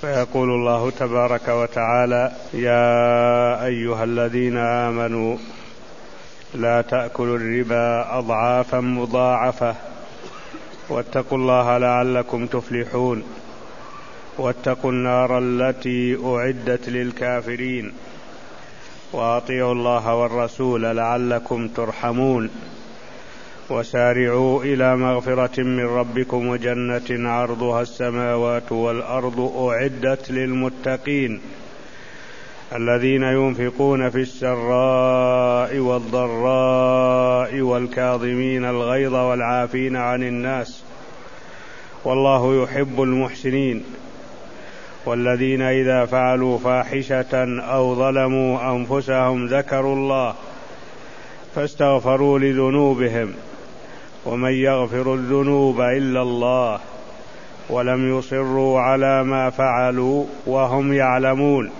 فيقول الله تبارك وتعالى: يا أيها الذين آمنوا لا تأكلوا الربا أضعافا مضاعفة واتقوا الله لعلكم تفلحون واتقوا النار التي أعدت للكافرين وأطيعوا الله والرسول لعلكم ترحمون وسارعوا إلى مغفرة من ربكم وجنة عرضها السماوات والأرض أعدت للمتقين الذين ينفقون في السراء والضراء والكاظمين الغيظ والعافين عن الناس والله يحب المحسنين والذين إذا فعلوا فاحشة أو ظلموا أنفسهم ذكروا الله فاستغفروا لذنوبهم ومن يغفر الذنوب إلا الله ولم يصروا على ما فعلوا وهم يعلمون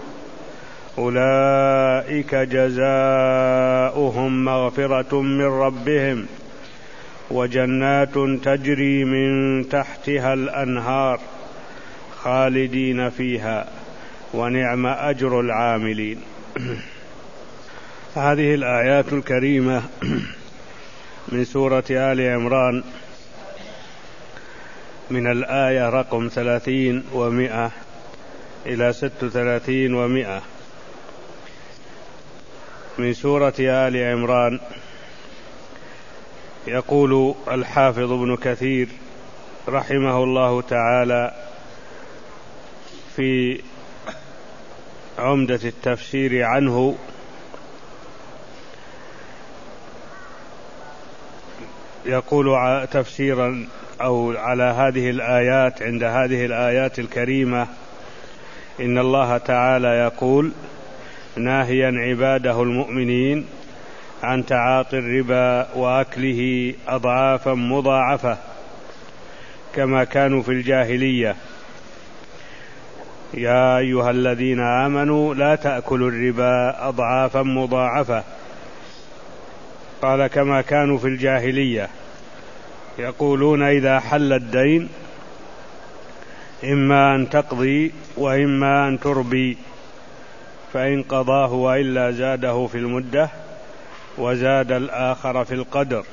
أولئك جزاؤهم مغفرة من ربهم وجنات تجري من تحتها الأنهار خالدين فيها ونعم أجر العاملين. هذه الآيات الكريمة من سورة آل عمران من الآية رقم 30 و100 إلى 36 و100 من سورة آل عمران. يقول الحافظ ابن كثير رحمه الله تعالى في عمدة التفسير عنه: يقول تفسيرا أو على هذه الآيات، عند هذه الآيات الكريمة: إن الله تعالى يقول ناهيا عباده المؤمنين عن تعاطي الربا وأكله أضعافا مضاعفة كما كانوا في الجاهلية. يا أيها الذين آمنوا لا تأكلوا الربا أضعافا مضاعفة، قال كما كانوا في الجاهلية يقولون إذا حل الدين إما أن تقضي وإما أن تربي، فإن قضاه وإلا زاده في المدة وزاد الآخر في القدر،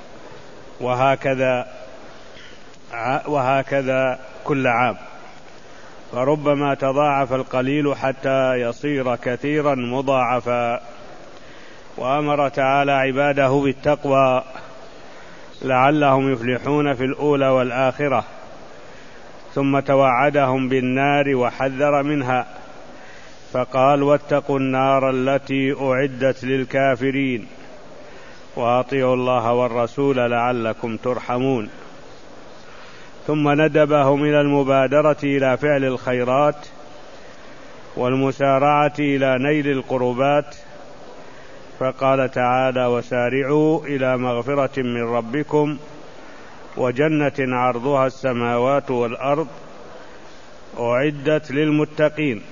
وهكذا كل عام، فربما تضاعف القليل حتى يصير كثيرا مضاعفا. وأمر تعالى عباده بالتقوى لعلهم يفلحون في الأولى والآخرة، ثم توعدهم بالنار وحذر منها فقال: واتقوا النار التي أعدت للكافرين وأطيعوا الله والرسول لعلكم ترحمون. ثم ندبهم إلى المبادرة إلى فعل الخيرات والمسارعة إلى نيل القربات، فقال تعالى: وسارعوا إلى مغفرة من ربكم وجنة عرضها السماوات والأرض أعدت للمتقين.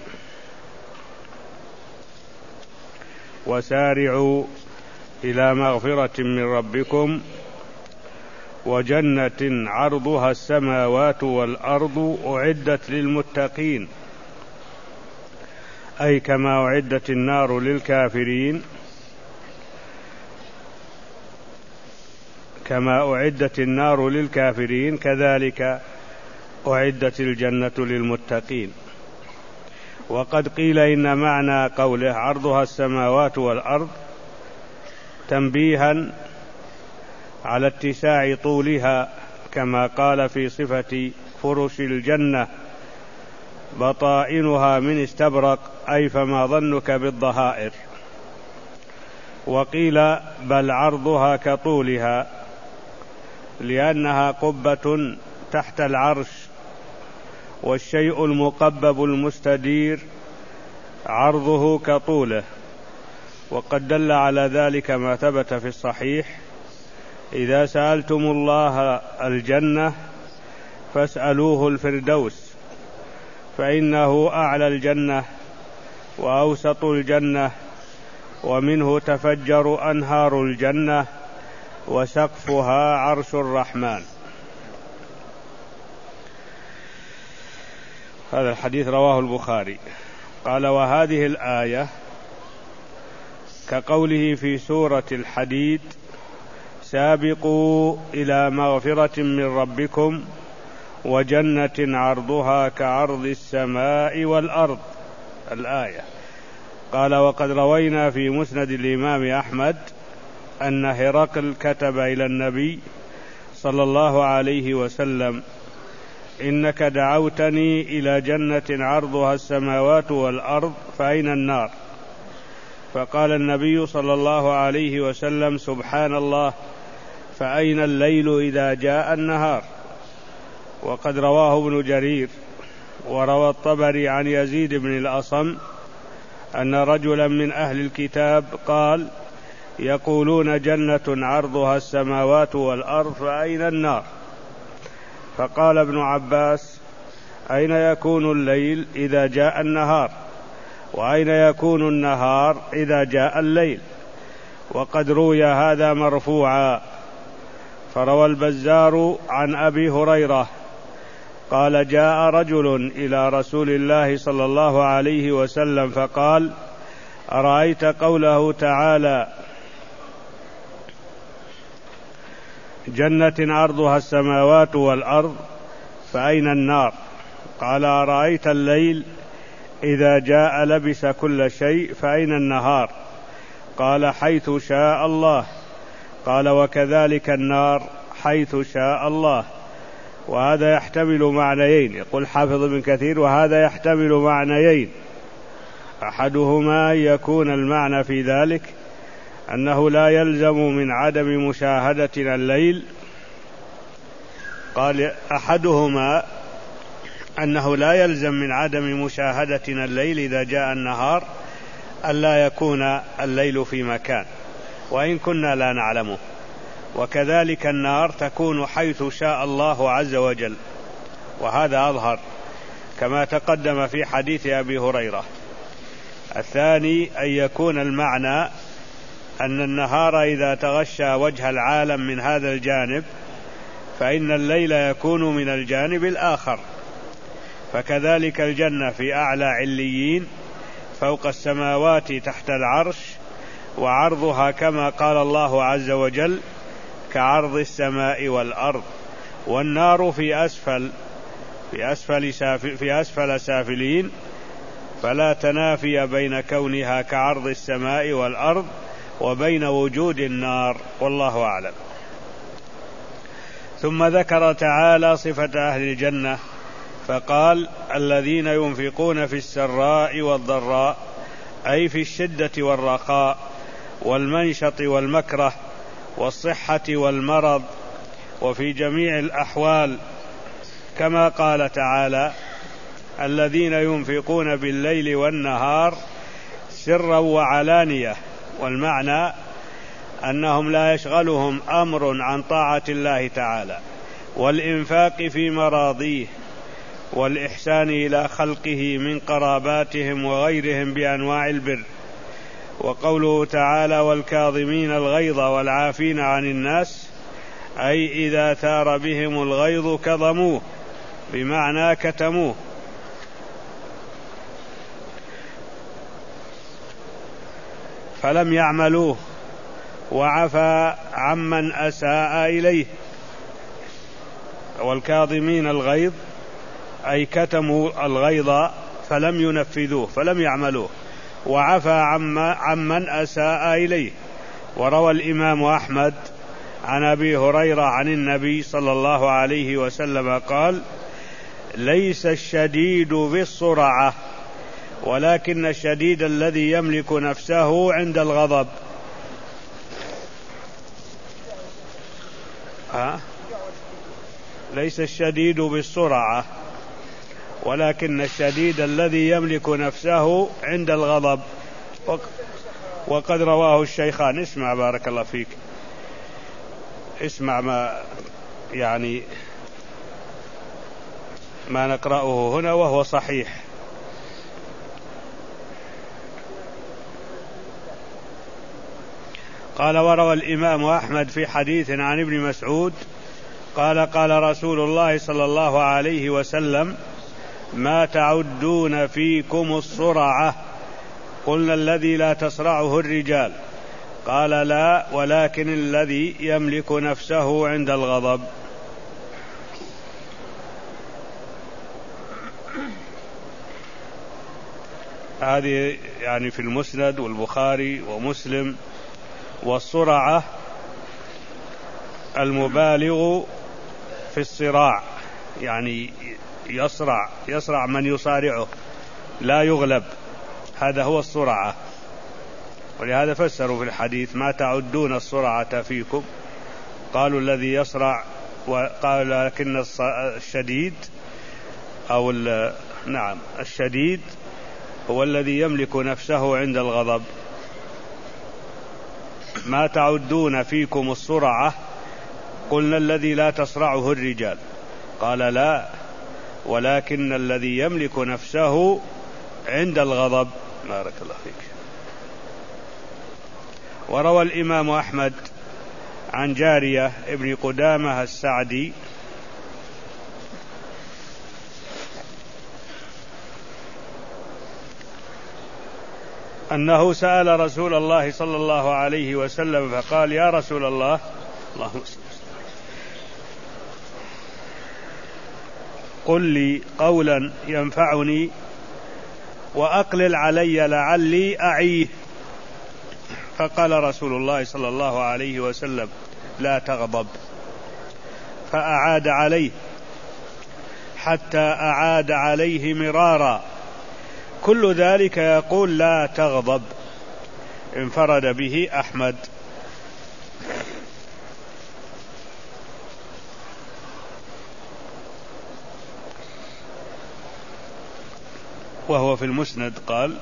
وسارعوا إلى مغفرة من ربكم وجنة عرضها السماوات والأرض أعدت للمتقين، أي كما أعدت النار للكافرين كذلك أعدت الجنة للمتقين. وقد قيل إن معنى قوله عرضها السماوات والأرض تنبيها على اتساع طولها، كما قال في صفة فرش الجنة: بطائنها من استبرق، أي فما ظنك بالضهائر. وقيل بل عرضها كطولها، لأنها قبة تحت العرش، والشيء المقبب المستدير عرضه كطوله. وقد دل على ذلك ما ثبت في الصحيح: إذا سألتم الله الجنة فاسألوه الفردوس، فإنه أعلى الجنة وأوسط الجنة ومنه تفجر أنهار الجنة وسقفها عرش الرحمن. هذا الحديث رواه البخاري. قال: وهذه الآية كقوله في سورة الحديد: سابقوا إلى مغفرة من ربكم وجنة عرضها كعرض السماء والأرض، الآية. قال: وقد روينا في مسند الإمام أحمد أن هرقل كتب إلى النبي صلى الله عليه وسلم: إنك دعوتني إلى جنة عرضها السماوات والأرض فأين النار؟ فقال النبي صلى الله عليه وسلم: سبحان الله، فأين الليل إذا جاء النهار؟ وقد رواه ابن جرير وروى الطبري عن يزيد بن الأصم أن رجلا من أهل الكتاب قال: يقولون جنة عرضها السماوات والأرض فأين النار؟ فقال ابن عباس: أين يكون الليل إذا جاء النهار؟ وأين يكون النهار إذا جاء الليل؟ وقد روي هذا مرفوعا. فروى البزار عن أبي هريرة قال: جاء رجل إلى رسول الله صلى الله عليه وسلم فقال: أرأيت قوله تعالى: جنة عرضها السماوات والأرض فأين النار؟ قال: أرأيت الليل إذا جاء لبس كل شيء فأين النهار؟ قال: حيث شاء الله. قال: وكذلك النار حيث شاء الله. وهذا يحتمل معنيين. يقول حافظ ابن كثير: وهذا يحتمل معنيين، أحدهما يكون المعنى في ذلك أنه لا يلزم من عدم مشاهدتنا الليل. قال: أحدهما أنه لا يلزم من عدم مشاهدتنا الليل إذا جاء النهار ألا يكون الليل في مكان وإن كنا لا نعلمه، وكذلك النار تكون حيث شاء الله عز وجل، وهذا أظهر كما تقدم في حديث أبي هريرة. الثاني أن يكون المعنى أن النهار إذا تغشى وجه العالم من هذا الجانب فإن الليل يكون من الجانب الآخر، فكذلك الجنة في أعلى عليين فوق السماوات تحت العرش، وعرضها كما قال الله عز وجل كعرض السماء والأرض. والنار في أسفل سافلين، فلا تنافي بين كونها كعرض السماء والأرض وبين وجود النار، والله أعلم. ثم ذكر تعالى صفة أهل الجنة فقال: الذين ينفقون في السراء والضراء، أي في الشدة والرخاء والمنشط والمكره والصحة والمرض وفي جميع الأحوال، كما قال تعالى: الذين ينفقون بالليل والنهار سرا وعلانية. والمعنى أنهم لا يشغلهم أمر عن طاعة الله تعالى والإنفاق في مراضيه والإحسان إلى خلقه من قراباتهم وغيرهم بأنواع البر. وقوله تعالى: والكاظمين الغيظ والعافين عن الناس، أي إذا ثار بهم الغيظ كظموه، بمعنى كتموه. فلم يعملوه، وعفى عمن أساء إليه. والكاظمين الغيظ أي كتموا الغيظ فلم ينفذوه، فلم يعملوه، وعفى عمن أساء إليه. وروى الإمام أحمد عن أبي هريرة عن النبي صلى الله عليه وسلم قال: ليس الشديد بالسرعة، ولكن الشديد الذي يملك نفسه عند الغضب. ليس الشديد بالسرعة، ولكن الشديد الذي يملك نفسه عند الغضب. وقد رواه الشيخان. اسمع بارك الله فيك، اسمع ما نقرأه هنا وهو صحيح. قال: وروى الإمام أحمد في حديث عن ابن مسعود قال: قال رسول الله صلى الله عليه وسلم: ما تعدون فيكم الصرعة؟ قلنا الذي لا تصرعه الرجال. قال لا، ولكن الذي يملك نفسه عند الغضب. هذه يعني في المسند والبخاري ومسلم. والصرعة المبالغ في الصراع، يعني يصرع من يصارعه لا يغلب، هذا هو الصرعة. ولهذا فسروا في الحديث ما تعدون الصرعة فيكم، قالوا الذي يصرع، وقال لكن الشديد أو نعم الشديد هو الذي يملك نفسه عند الغضب. ما تعدون فيكم الصرعة؟ قلنا الذي لا تصرعه الرجال. قال لا، ولكن الذي يملك نفسه عند الغضب. بارك الله فيك. وروى الإمام أحمد عن جارية ابن قدامة السعدي أنه سأل رسول الله صلى الله عليه وسلم فقال: يا رسول الله، اللهم صل، قل لي قولا ينفعني وأقلل علي لعلي أعيه. فقال رسول الله صلى الله عليه وسلم: لا تغضب. فأعاد عليه حتى أعاد عليه مرارا، كل ذلك يقول: لا تغضب. انفرد به أحمد. وهو في المسند قال،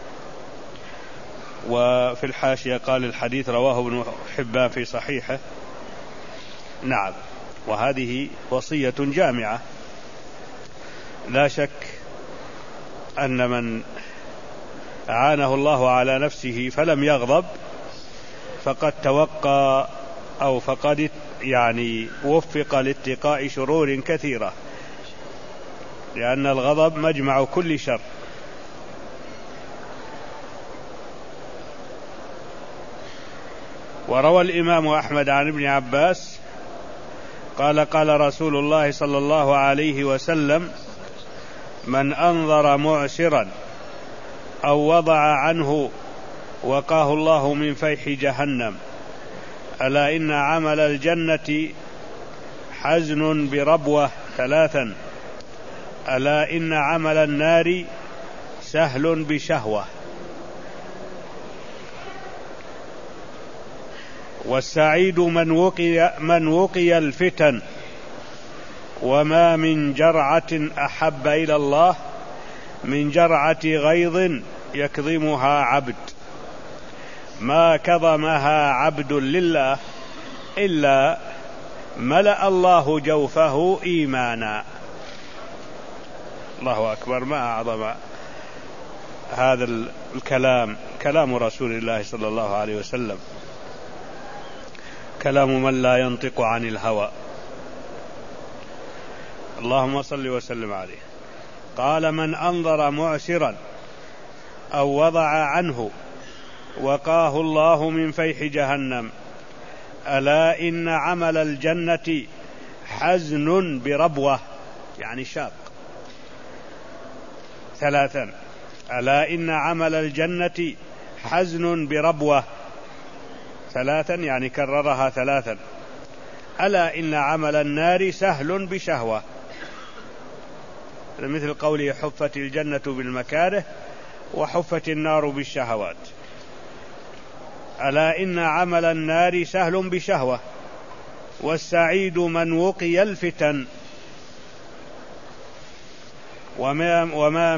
وفي الحاشية قال الحديث رواه ابن حبان في صحيحه. نعم، وهذه وصية جامعة. لا شك أن من أعانه الله على نفسه فلم يغضب فقد توقى أو فقد يعني وفق لاتقاء شرور كثيرة، لأن الغضب مجمع كل شر. وروى الإمام أحمد عن ابن عباس قال: قال رسول الله صلى الله عليه وسلم: من أنظر معسرا أو وضع عنه وقاه الله من فيح جهنم. ألا إن عمل الجنة حزن بربوة 3. ألا إن عمل النار سهل بشهوة. والسعيد من وقي الفتن. وما من جرعة أحب إلى الله من جرعة غيظ يكظمها عبد، ما كظمها عبد لله إلا ملأ الله جوفه إيمانا. الله أكبر، ما أعظم هذا الكلام، كلام رسول الله صلى الله عليه وسلم، كلام من لا ينطق عن الهوى. اللهم صل وسلم عليه. قال: من أنظر معسرا أو وضع عنه وقاه الله من فيح جهنم. ألا إن عمل الجنة حزن بربوة، يعني شاق. 3. ألا إن عمل الجنة حزن بربوة. 3 يعني كررها 3. ألا إن عمل النار سهل بشهوة، مثل قوله: حفت الجنة بالمكاره وحفت النار بالشهوات. ألا إن عمل النار سهل بشهوة. والسعيد من وقي الفتن. وما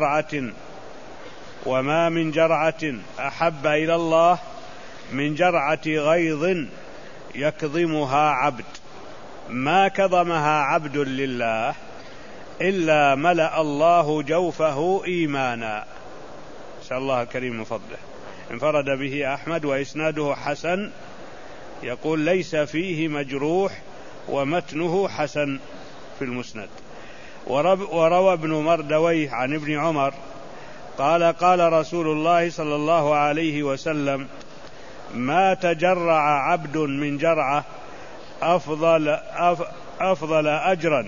من جرعة أحب إلى الله من جرعة غيظ يكظمها عبد، ما كظمها عبد لله إلا ملأ الله جوفه إيمانا. نسأل الله الكريم من فضله. انفرد به أحمد وإسناده حسن، يقول: ليس فيه مجروح ومتنه حسن في المسند. وروى ابن مردويه عن ابن عمر قال قال رسول الله صلى الله عليه وسلم: ما تجرع عبد من جرعة أفضل أجرا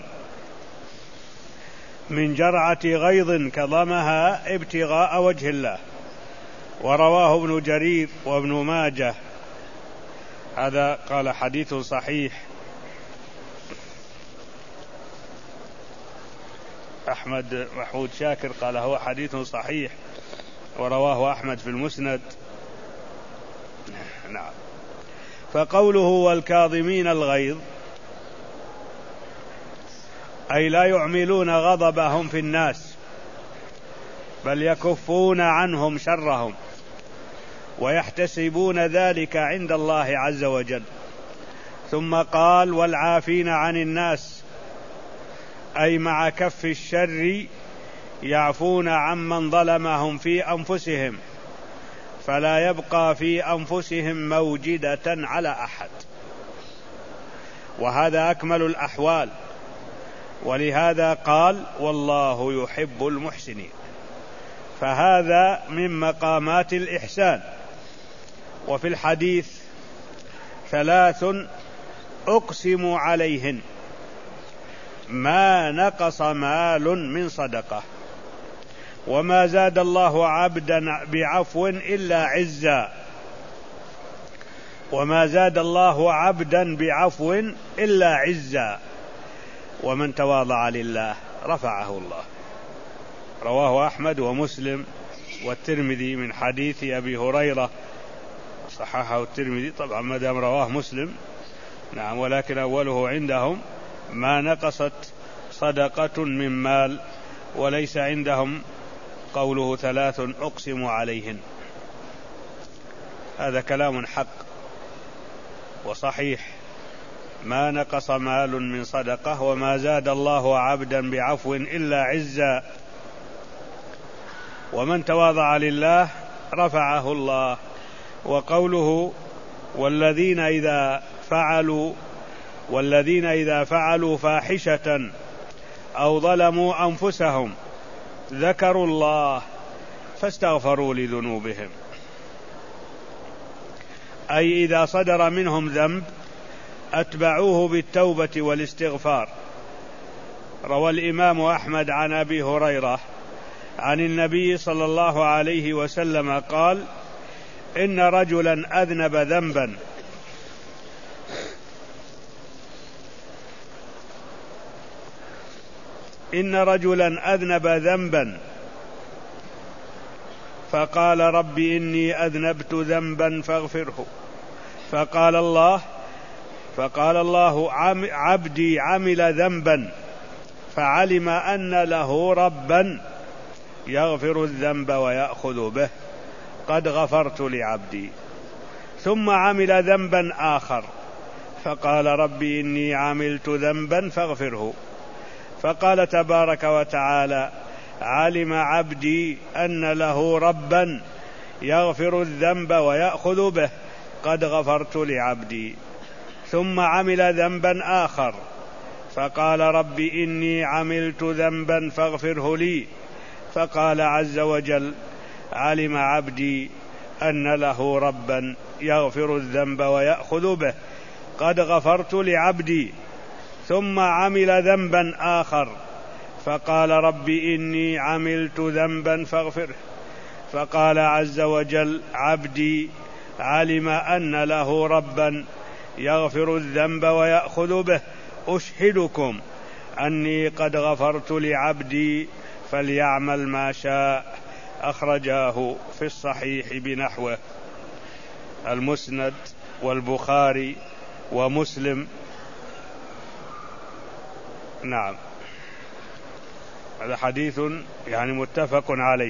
من جرعة غيظ كظمها ابتغاء وجه الله. ورواه ابن جرير وابن ماجه. هذا قال حديث صحيح. أحمد محمود شاكر قال هو حديث صحيح، ورواه أحمد في المسند. نعم. فقوله والكاظمين الغيظ أي لا يعملون غضبهم في الناس، بل يكفون عنهم شرهم ويحتسبون ذلك عند الله عز وجل. ثم قال والعافين عن الناس، أي مع كف الشر يعفون عمن ظلمهم في أنفسهم، فلا يبقى في أنفسهم موجدة على أحد، وهذا أكمل الأحوال. ولهذا قال والله يحب المحسنين، فهذا من مقامات الإحسان. وفي الحديث 3 أقسم عليهن: ما نقص مال من صدقة، وما زاد الله عبدا بعفو إلا عزا، وما زاد الله عبدا بعفو إلا عزا، ومن تواضع لله رفعه الله. رواه أحمد ومسلم والترمذي من حديث أبي هريرة، صححه الترمذي طبعا ما دام رواه مسلم. نعم، ولكن أوله عندهم ما نقصت صدقة من مال، وليس عندهم قوله 3 أقسم عليهن. هذا كلام حق وصحيح: ما نقص مال من صدقة، وما زاد الله عبدا بعفو إلا عزا، ومن تواضع لله رفعه الله. وقوله والذين إذا فعلوا فاحشة أو ظلموا أنفسهم ذكروا الله فاستغفروا لذنوبهم، أي إذا صدر منهم ذنب أتبعوه بالتوبة والاستغفار. روى الإمام أحمد عن أبي هريرة عن النبي صلى الله عليه وسلم قال: إن رجلا أذنب ذنبا فقال رب إني أذنبت ذنبا فاغفره، فقال الله عبدي عمل ذنبا فعلم أن له ربا يغفر الذنب ويأخذ به، قد غفرت لعبدي. ثم عمل ذنبا آخر فقال رب إني عملت ذنبا فاغفره، فقال تبارك وتعالى علم عبدي أن له ربا يغفر الذنب ويأخذ به، قد غفرت لعبدي. ثم عمل ذنبا آخر فقال رب إني عملت ذنبا فاغفره لي، فقال عز وجل علم عبدي أن له ربا يغفر الذنب ويأخذ به، قد غفرت لعبدي. ثم عمل ذنبا آخر فقال رب إني عملت ذنبا فاغفره، فقال عز وجل عبدي علم أن له ربا يغفر الذنب ويأخذ به، أشهدكم أني قد غفرت لعبدي فليعمل ما شاء. أخرجاه في الصحيح بنحوه، المسند والبخاري ومسلم. نعم، هذا حديث يعني متفق عليه.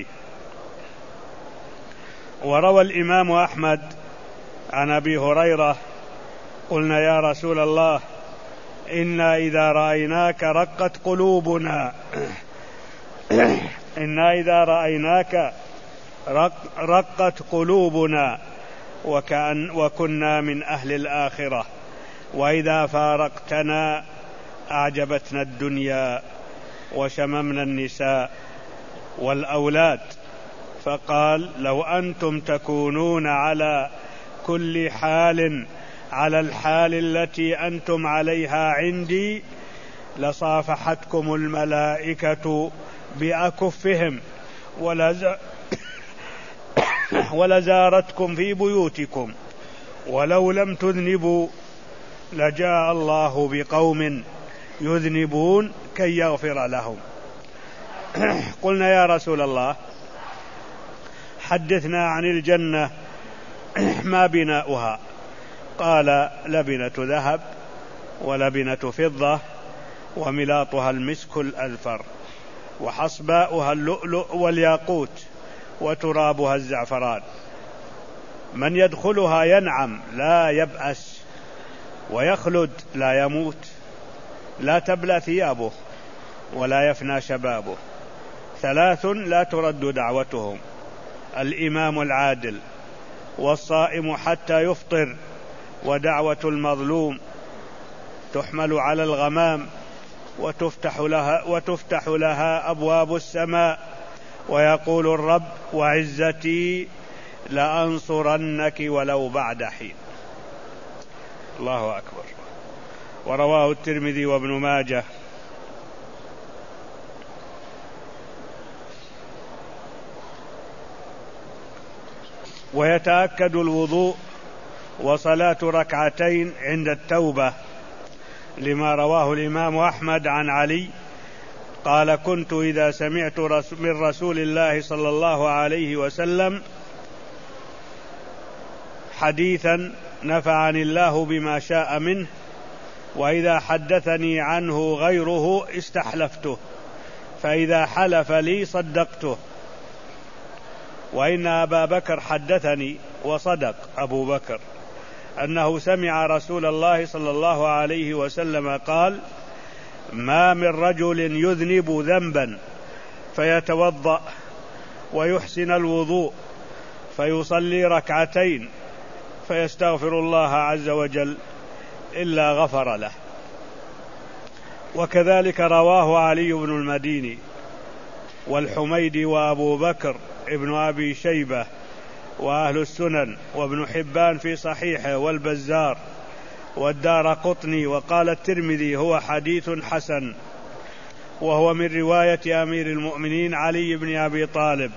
وروى الإمام أحمد عن أبي هريرة قلنا يا رسول الله إنا إذا رأيناك رقت قلوبنا إنا إذا رأيناك رقت قلوبنا وكنا من أهل الآخرة، وإذا فارقتنا أعجبتنا الدنيا وشممنا النساء والأولاد، فقال: لو أنتم تكونون على كل حال على الحال التي أنتم عليها عندي لصافحتكم الملائكة بأكفهم ولزارتكم في بيوتكم، ولو لم تذنبوا لجاء الله بقوم يذنبون كي يغفر لهم. قلنا: يا رسول الله، حدثنا عن الجنة، ما بناؤها؟ قال: لبنة ذهب ولبنة فضة وملاطها المسك الأذفر وحصباؤها اللؤلؤ والياقوت وترابها الزعفران. من يدخلها ينعم لا يبأس ويخلد لا يموت، لا تبلى ثيابه ولا يفنى شبابه. 3 لا ترد دعوتهم: الإمام العادل، والصائم حتى يفطر، ودعوة المظلوم تحمل على الغمام وتفتح لها أبواب السماء، ويقول الرب: وعزتي لأنصرنك ولو بعد حين. الله أكبر. ورواه الترمذي وابن ماجه. ويتأكد الوضوء وصلاة ركعتين عند التوبة، لما رواه الإمام أحمد عن علي قال: كنت إذا سمعت من رسول الله صلى الله عليه وسلم حديثا نفعني الله بما شاء منه، وإذا حدثني عنه غيره استحلفته، فإذا حلف لي صدقته. وإن أبا بكر حدثني، وصدق أبو بكر، أنه سمع رسول الله صلى الله عليه وسلم قال: ما من رجل يذنب ذنبا فيتوضأ ويحسن الوضوء فيصلي ركعتين فيستغفر الله عز وجل إلا غفر له. وكذلك رواه علي بن المديني والحميدي وأبو بكر ابن أبي شيبة وأهل السنن وابن حبان في صحيحه والبزار والدارقطني. وقال الترمذي: هو حديث حسن، وهو من رواية أمير المؤمنين علي بن أبي طالب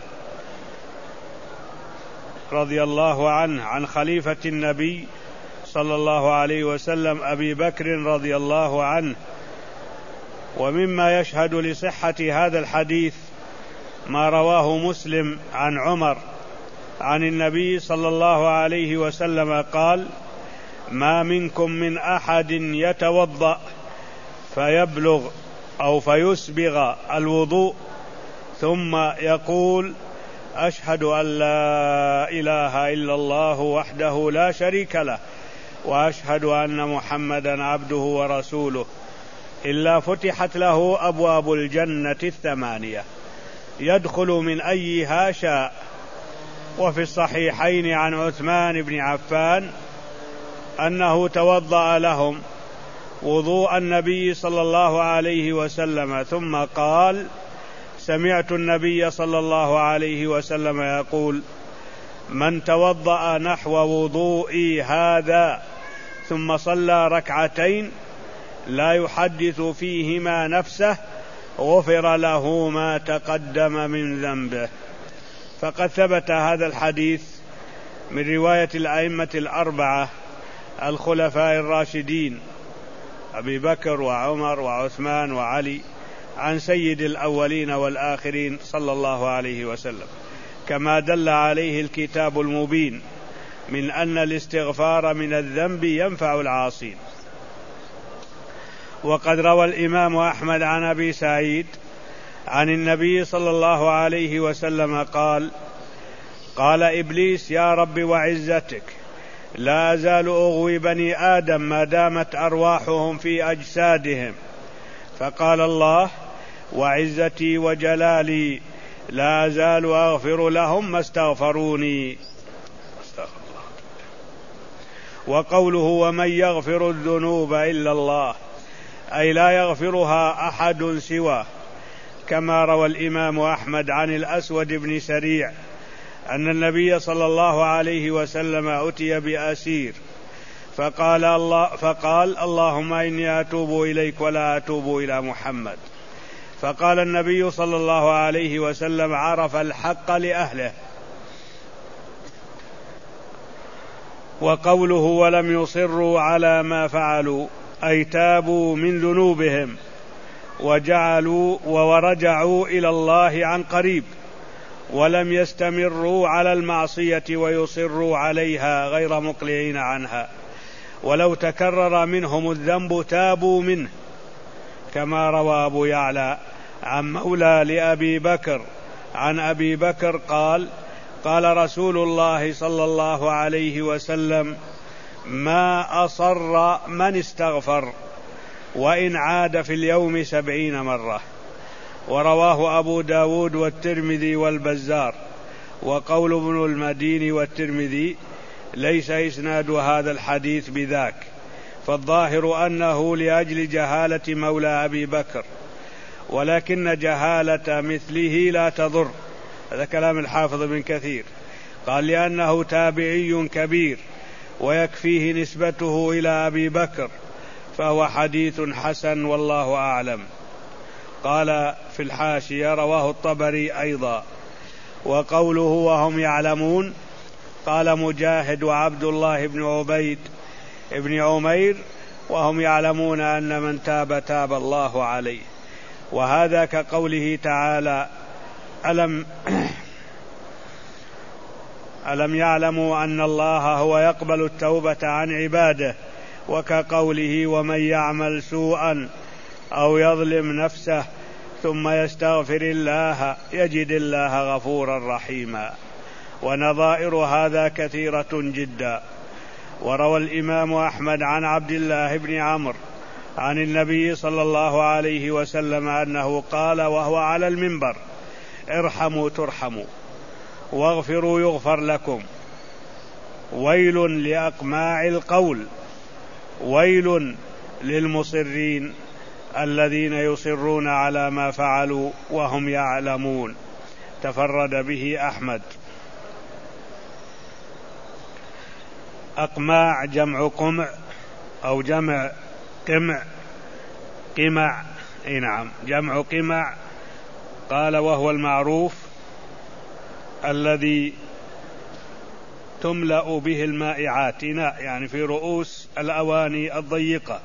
رضي الله عنه عن خليفة النبي صلى الله عليه وسلم أبي بكر رضي الله عنه. ومما يشهد لصحة هذا الحديث ما رواه مسلم عن عمر عن النبي صلى الله عليه وسلم قال: ما منكم من أحد يتوضأ فيبلغ أو فيسبغ الوضوء ثم يقول: أشهد أن لا إله إلا الله وحده لا شريك له وأشهد أن محمدا عبده ورسوله، إلا فتحت له أبواب الجنة 8 يدخل من أيها شاء. وفي الصحيحين عن عثمان بن عفان أنه توضأ لهم وضوء النبي صلى الله عليه وسلم ثم قال: سمعت النبي صلى الله عليه وسلم يقول: من توضأ نحو وضوئي هذا ثم صلى ركعتين لا يحدث فيهما نفسه غفر له ما تقدم من ذنبه. فقد ثبت هذا الحديث من رواية الأئمة 4 الخلفاء الراشدين أبي بكر وعمر وعثمان وعلي عن سيد الأولين والآخرين صلى الله عليه وسلم، كما دل عليه الكتاب المبين من أن الاستغفار من الذنب ينفع العاصين. وقد روى الإمام أحمد عن أبي سعيد عن النبي صلى الله عليه وسلم قال: قال إبليس: يا رب وعزتك لا أزال أغوي بني آدم ما دامت أرواحهم في أجسادهم. فقال الله: وعزتي وجلالي لا أزال أغفر لهم ما استغفروني. وقوله: ومن يغفر الذنوب إلا الله، أي لا يغفرها أحد سواه، كما روى الإمام أحمد عن الأسود بن سريع أن النبي صلى الله عليه وسلم أتي بأسير فقال اللهم إني أتوب إليك ولا أتوب إلى محمد. فقال النبي صلى الله عليه وسلم عرف الحق لأهله. وقوله ولم يصروا على ما فعلوا أي تابوا من ذنوبهم ورجعوا إلى الله عن قريب، ولم يستمروا على المعصية ويصروا عليها غير مقلعين عنها، ولو تكرر منهم الذنب تابوا منه، كما روى أبو يعلى عن مولى لأبي بكر عن أبي بكر قال رسول الله صلى الله عليه وسلم ما أصر من استغفر وإن عاد في اليوم 70 مرة. ورواه أبو داود والترمذي والبزار. وقول ابن المديني والترمذي ليس إسناد هذا الحديث بذاك، فالظاهر أنه لأجل جهالة مولى أبي بكر، ولكن جهالة مثله لا تضر. هذا كلام الحافظ بن كثير، قال لأنه تابعي كبير ويكفيه نسبته إلى أبي بكر، فهو حديث حسن والله أعلم. قال في الحاشية رواه الطبري أيضا. وقوله وهم يعلمون قال مجاهد وعبد الله بن عبيد ابن عمير وهم يعلمون أن من تاب تاب الله عليه. وهذا كقوله تعالى ألم يعلموا أن الله هو يقبل التوبة عن عباده، وكقوله ومن يعمل سوءا أو يظلم نفسه ثم يستغفر الله يجد الله غفورا رحيما. ونظائر هذا كثيرة جدا. وروى الإمام أحمد عن عبد الله بن عمرو عن النبي صلى الله عليه وسلم أنه قال وهو على المنبر ارحموا ترحموا واغفروا يغفر لكم، ويل لأقماع القول، ويل للمصرين الذين يصرون على ما فعلوا وهم يعلمون. تفرد به أحمد. أقماع جمع قمع أو جمع قمع نعم جمع قمع. قال وهو المعروف الذي تملأ به المائعات، يعني في رؤوس الأواني الضيقة،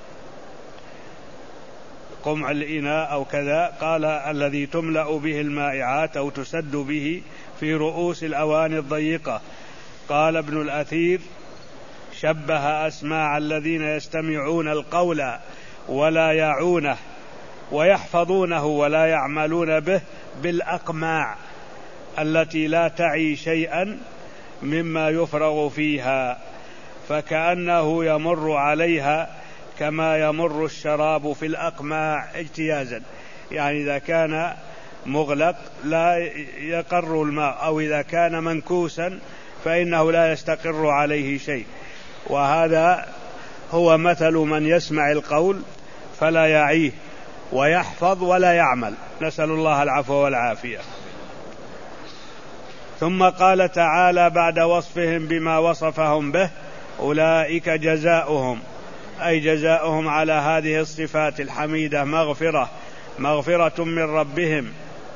قمع الإناء أو كذا. قال الذي تملأ به المائعات أو تسد به في رؤوس الأواني الضيقة. قال ابن الأثير شبه أسماع الذين يستمعون القول ولا يعونه ويحفظونه ولا يعملون به بالأقماع التي لا تعي شيئا مما يفرغ فيها، فكأنه يمر عليها كما يمر الشراب في الأقماع اجتيازا، يعني إذا كان مغلق لا يقر الماء، أو إذا كان منكوسا فإنه لا يستقر عليه شيء. وهذا هو مثل من يسمع القول فلا يعيه ويحفظ ولا يعمل، نسأل الله العفو والعافية. ثم قال تعالى بعد وصفهم بما وصفهم به أولئك جزاؤهم، أي جزاؤهم على هذه الصفات الحميدة مغفرة من ربهم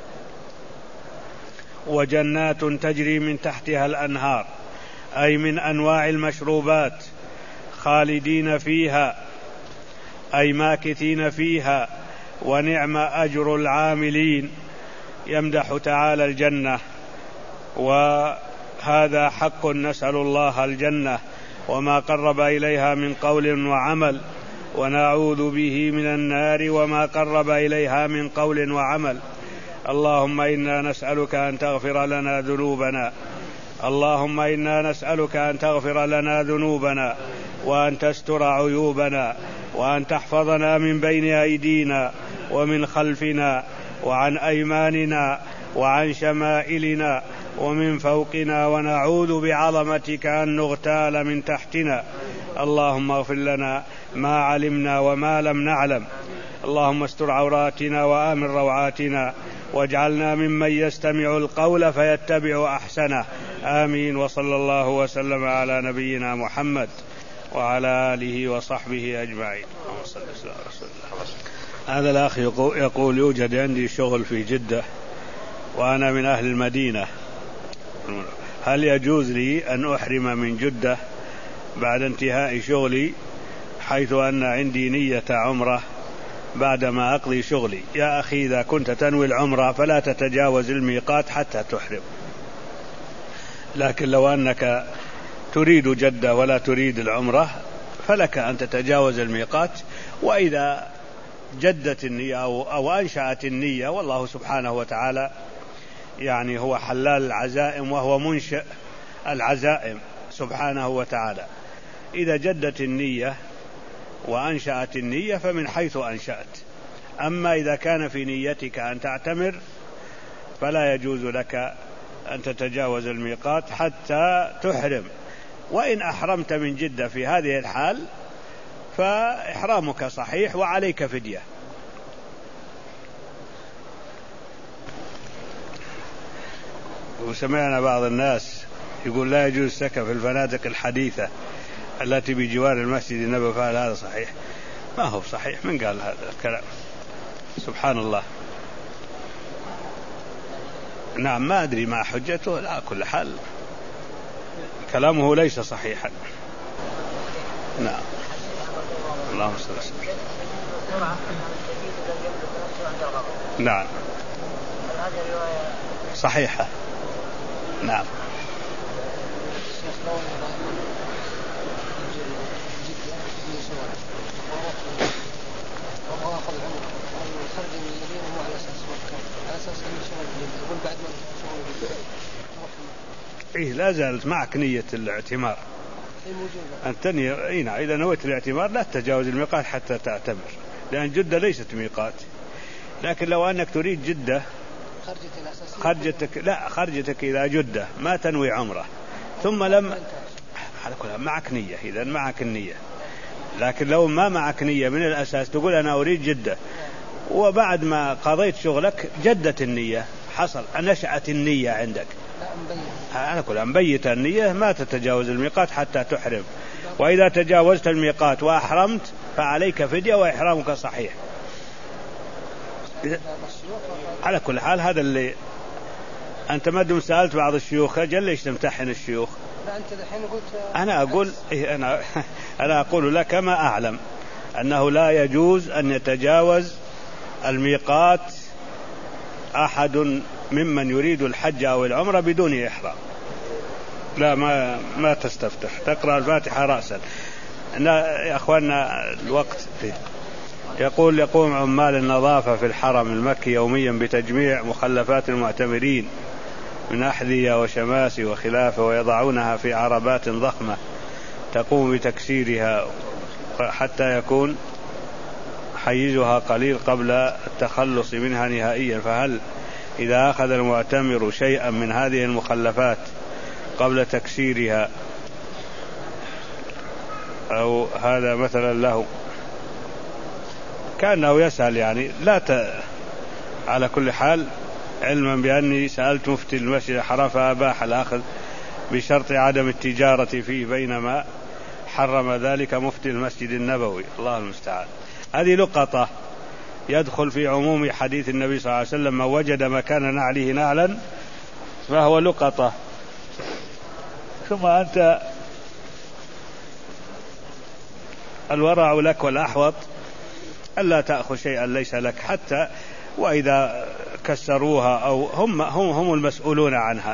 وجنات تجري من تحتها الأنهار، أي من أنواع المشروبات، خالدين فيها أي ماكثين فيها، ونعم أجر العاملين. يمدح تعالى الجنة، وهذا حق، نسأل الله الجنة وما قرب إليها من قول وعمل، ونعوذ به من النار وما قرب إليها من قول وعمل. اللهم إنا نسألك أن تغفر لنا ذنوبنا، اللهم إنا نسألك أن تغفر لنا ذنوبنا وأن تستر عيوبنا وأن تحفظنا من بين أيدينا ومن خلفنا وعن أيماننا وعن شمائلنا ومن فوقنا، ونعوذ بعظمتك أن نغتال من تحتنا. اللهم اغفر لنا ما علمنا وما لم نعلم، اللهم استر عوراتنا وآمن روعاتنا، واجعلنا ممن يستمع القول فيتبع أحسنه. آمين. وصلى الله وسلم على نبينا محمد وعلى آله وصحبه أجمعين. هذا الأخ يقول يوجد عندي شغل في جدة وأنا من أهل المدينة، هل يجوز لي أن أحرم من جدة بعد انتهاء شغلي، حيث أن عندي نية عمرة بعدما أقضي شغلي؟ يا أخي إذا كنت تنوي العمرة فلا تتجاوز الميقات حتى تحرم، لكن لو أنك تريد جدة ولا تريد العمرة فلك أن تتجاوز الميقات. وإذا جدت النية أو أنشأت النية، والله سبحانه وتعالى يعني هو حلال العزائم وهو منشئ العزائم سبحانه وتعالى، إذا جدت النية وأنشأت النية فمن حيث أنشأت. أما إذا كان في نيتك أن تعتمر فلا يجوز لك أن تتجاوز الميقات حتى تحرم. وإن أحرمت من جدة في هذه الحال فإحرامك صحيح وعليك فدية. وسمعنا بعض الناس يقول لا يجوز السكن في الفنادق الحديثة التي بجوار المسجد النبوي، فهل هذا صحيح؟ ما هو صحيح، من قال هذا الكلام؟ سبحان الله. نعم، ما أدري ما حجته، لا كل حال كلامه ليس صحيحا. نعم، اللهم صل وسلم. نعم صحيحة. نعم. إيه، لا زالت معك نية الاعتمار، أن تنوي. إذا نويت الاعتمار لا تتجاوز الميقات حتى تعتمر، لأن جدة ليست ميقات. لكن لو أنك تريد جدة خرجتك إلى جدة ما تنوي عمره ثم لم معك نية، إذا معك النية. لكن لو ما معك نية من الأساس، تقول أنا أريد جدة وبعد ما قضيت شغلك جدت النية، حصل نشأت النية عندك، أنا أقول أنبيت النية ما تتجاوز الميقات حتى تحرم. وإذا تجاوزت الميقات وأحرمت فعليك فدية وإحرامك صحيح. على كل حال هذا اللي أنت ما دم سألت بعض الشيوخ جل ليش تمتحن الشيوخ؟ أنا أقول لك ما أعلم أنه لا يجوز أن يتجاوز الميقات أحد ممن يريد الحج أو العمرة بدون إحرام. لا، ما تستفتح، تقرأ الفاتحة رأسا. يا أخواننا الوقت يقول يقوم عمال النظافة في الحرم المكي يوميا بتجميع مخلفات المعتمرين من أحذية وشماسي وخلافه، ويضعونها في عربات ضخمة تقوم بتكسيرها حتى يكون حيزها قليل قبل التخلص منها نهائيا. فهل إذا أخذ المعتمر شيئا من هذه المخلفات قبل تكسيرها أو هذا مثلا له كأنه يسأل يعني على كل حال، علما بأني سألت مفتي المسجد الحرام فأباح الأخذ بشرط عدم التجارة فيه، بينما حرم ذلك مفتي المسجد النبوي. الله المستعان. هذه لقطة يدخل في عموم حديث النبي صلى الله عليه وسلم: من وجد مكان نعله نعلا فهو لقطة. ثم أنت الورع لك والأحوط ألا تأخذ شيئا ليس لك، حتى وإذا كسروها أو هم المسؤولون عنها.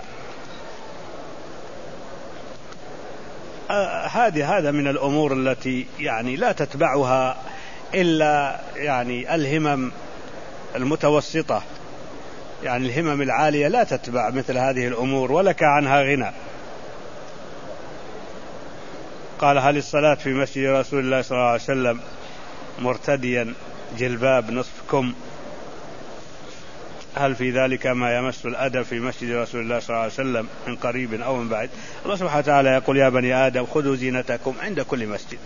هذا من الأمور التي يعني لا تتبعها إلا يعني الهمم المتوسطة، يعني الهمم العالية لا تتبع مثل هذه الأمور ولك عنها غنى. قال: هل الصلاة في مسجد رسول الله صلى الله عليه وسلم مرتديا جلباب نصف كم، هل في ذلك ما يمس الأدب في مسجد رسول الله صلى الله عليه وسلم من قريب أو من بعيد؟ الله سبحانه وتعالى يقول: يا بني آدم خذوا زينتكم عند كل مسجد.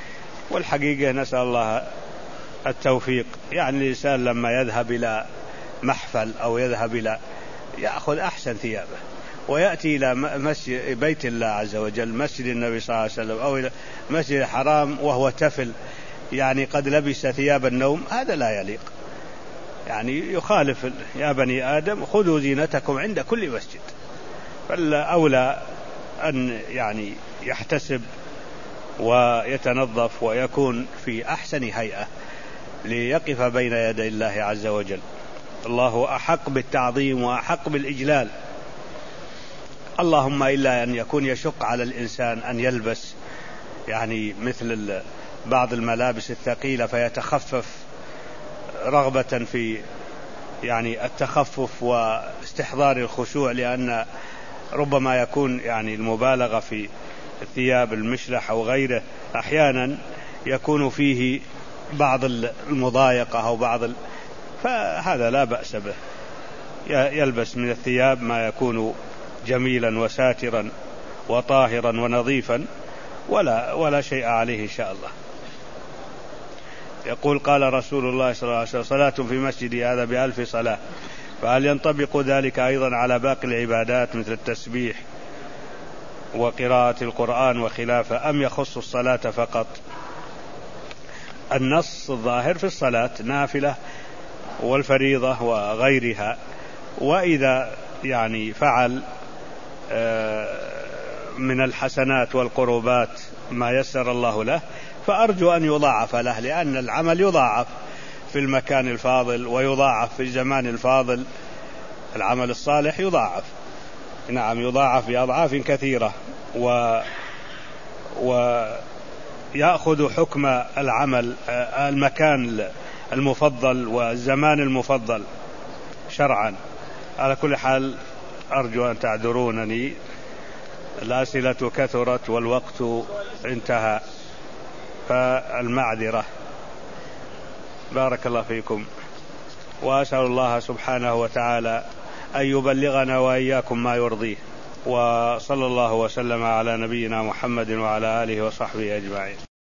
والحقيقة نسأل الله التوفيق، يعني الإنسان لما يذهب إلى محفل أو يذهب إلى يأخذ أحسن ثيابه ويأتي إلى مسجد بيت الله عز وجل، مسجد النبي صلى الله عليه وسلم، أو إلى مسجد الحرام وهو تفل، يعني قد لبس ثياب النوم، هذا لا يليق، يعني يخالف. يا بني آدم خذوا زينتكم عند كل مسجد. فالأولى أن يعني يحتسب ويتنظف ويكون في أحسن هيئة ليقف بين يدي الله عز وجل. الله أحق بالتعظيم وأحق بالإجلال، اللهم إلا أن يكون يشق على الإنسان أن يلبس يعني مثل بعض الملابس الثقيلة فيتخفف رغبة في يعني التخفف واستحضار الخشوع، لأن ربما يكون يعني المبالغة في الثياب المشلح أو غيره أحيانا يكون فيه بعض المضايقة أو فهذا لا بأس به، يلبس من الثياب ما يكون جميلا وساترا وطاهرا ونظيفا ولا شيء عليه إن شاء الله. يقول قال رسول الله صلى الله عليه وسلم: صلاة في مسجدي هذا ب1000 صلاة، فهل ينطبق ذلك أيضا على باقي العبادات مثل التسبيح وقراءة القرآن وخلافه، أم يخص الصلاة فقط؟ النص الظاهر في الصلاة نافلة والفريضة وغيرها، وإذا يعني فعل من الحسنات والقربات ما يسر الله له فأرجو أن يضاعف له، لأن العمل يضاعف في المكان الفاضل ويضاعف في الزمان الفاضل، العمل الصالح يضاعف، نعم يضاعف بأضعاف كثيرة، ويأخذ حكم العمل المكان المفضل والزمان المفضل شرعا. على كل حال أرجو أن تعذرونني، الأسئلة كثرت والوقت انتهى، فالمعذرة. بارك الله فيكم، وأسأل الله سبحانه وتعالى أن يبلغنا وإياكم ما يرضيه، وصلى الله وسلم على نبينا محمد وعلى آله وصحبه أجمعين.